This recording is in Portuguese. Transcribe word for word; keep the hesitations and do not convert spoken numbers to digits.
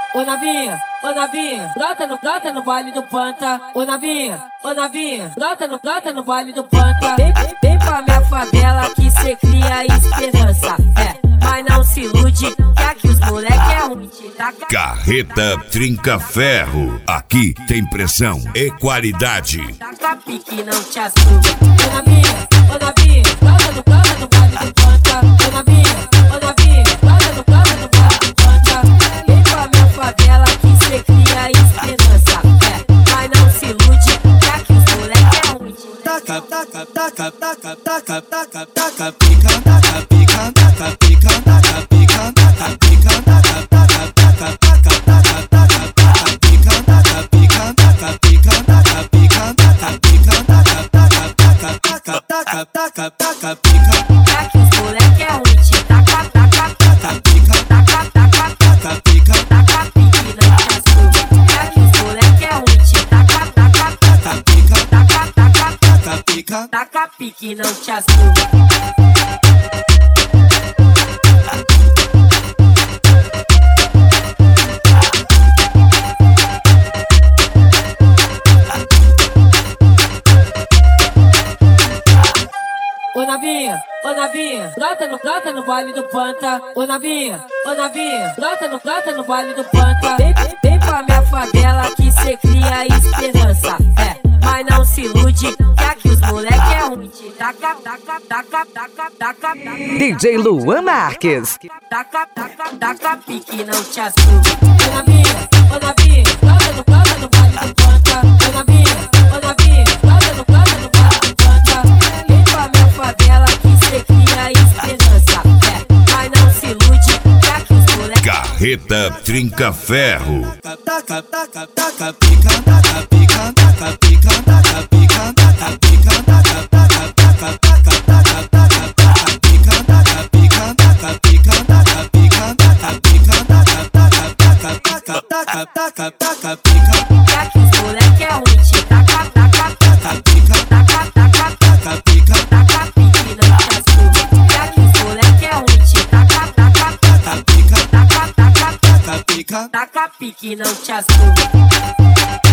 Ô novinha, ô novinha, brota no, brota no baile do Panta. Ô novinha, ô novinha, brota no, brota no baile do Panta. Vem, vem, vem pra minha favela que cê cria esperança. É, mas não se ilude, que aqui os moleque é ruim. Carreta Trinca Ferro, aqui tem pressão e qualidade. Taca pique, não te assusta. Ô novinha, ô novinha, brota no, brota no baile do Panta. Ô novinha, ô novinha, brota no, brota no baile do Panta. Vem pra minha favela que cê cria esperança. É, mas não se ilude, que aqui os moleque é ruim. Taca, taca, taca, taca, taca, taca, taca, pica, taca, pica, taca, pica, taca, pica, taca, pica, taca, taca, taca, taca, taca, taca, taca, pica, taca, pica, taca, pica, taca, pica, taca, pica, taca, taca, taca, taca, taca, taca, pica. Aqui os moleque é ruim, te taca, taca, taca, pica, taca, taca, taca, pica, taca, pique, não te assusta. Aqui os moleque é ruim, te taca, taca, taca, pica, taca, taca, taca, pica, taca, pique, não te assusta. Ô novinha, ô novinha, brota no, brota no baile do Panta. Ô novinha, ô novinha, brota no, brota no baile do Panta. Vem, vem, vem pra minha favela que cê cria esperança. É, mas não se ilude, que aqui os moleque é ruim. Taca, taca, taca, taca, taca, taca. D J Luan Marques. Taca, taca, taca, pique, não te assusta. Ô novinha, ô novinha, brota no, brota no baile do Panta. Ô novinha, ô novinha, brota no, brota no baile do Panta. Vem pra minha favela que cê cria esperança. É, mas não se ilude, que aqui os moleque. Carreta Trinca Ferro. Taca, taca, taca, pica, taca, pica, taca, pica, taca, pica, taca, pica, taca, taca, taca, taca, taca, taca, taca, pica, taca, pica, taca, pica, taca, pica, taca, pica, taca, taca, taca, taca, taca, taca, pica. Que aqui os moleque é ruim, te taca, taca, taca, pica, taca, taca, taca, pica, taca, pique, não te assusta. Que aqui os moleque é ruim, te taca, taca, taca, pica, taca, taca, taca, pica, taca, pique, não te assusta.